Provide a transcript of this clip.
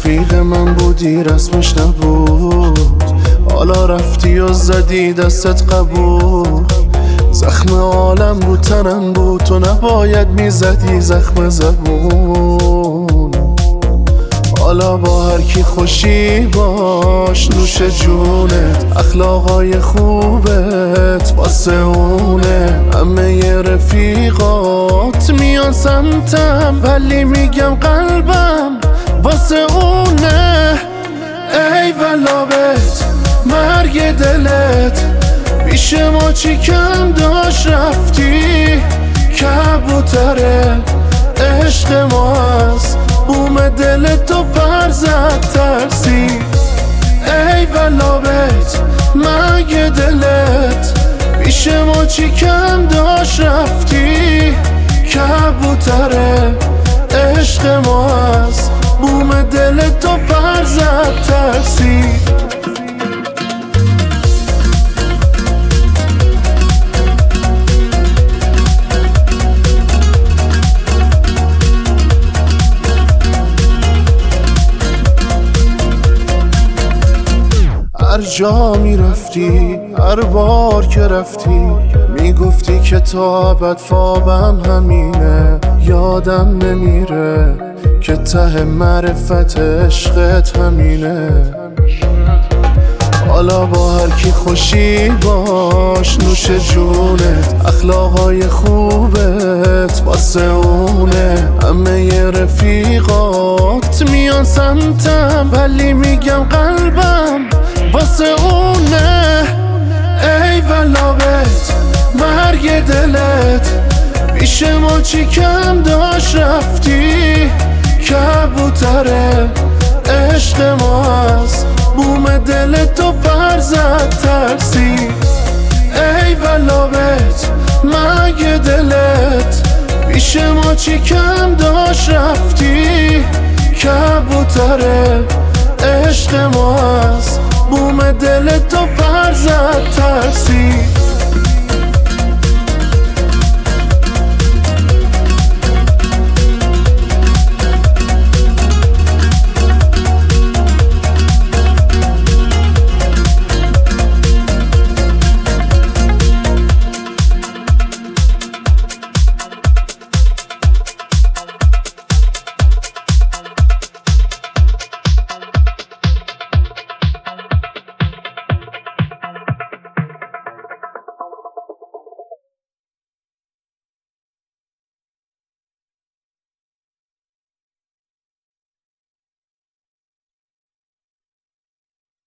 رفیق من بودی رسمش نبود، حالا رفتی و زدی دستت قبول. زخم عالم رو تنم بود، تو نباید میزدی زخم زبون. حالا با هر کی خوشی باش، نوش جونت، اخلاقای خوبت واسه اونه. همه رفیقات میان سمتم، ولی میگم قلبم واسه اونه. ای ولابت مرگ دلت، پیش ما چی کم داشت رفتی. کبوتره عشق ما هست، بوم دل تو پر زد ترسی. ای ولابت مرگ دلت، پیش ما چی کم داشت رفتی. کبوتره عشق ما هست، بوم دل تو پر زد ترسی. هر جا میرفتی، هر بار که رفتی، میگفتی که تا ابد فابم همینه. یادم نمیره که ته معرفت عشقت همینه. حالا با هر کی خوشی باش، نوش جونت، اخلاقای خوبت واسه اونه. همه رفیقات میان سمتم، ولی میگم قلبم واسه اونه. ای ولابت مرگ دلت، پیش ما چی کم داشت رفتی. کبوتره عشق ما هست، بوم دل تو پر زد ترسی. ای ولابت مرگ دلت، پیش ما چی کم داشت رفتی. کبوتره عشق ما هست، بوم دل تو پر زد ترسی.